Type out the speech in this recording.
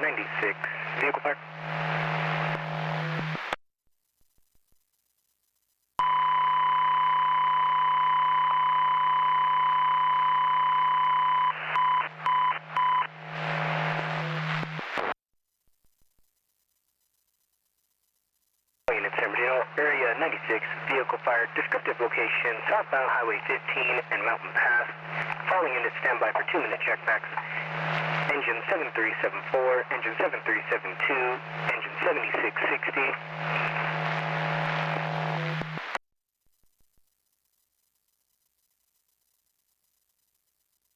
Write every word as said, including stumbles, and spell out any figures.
ninety-six, vehicle fire. Unit San Bernardino, area ninety-six, vehicle fire, descriptive location, southbound Highway fifteen and Mountain Pass. Falling into standby for two minute checkbacks. Engine seven three seven four, engine seven three seven two, engine seventy-six sixty.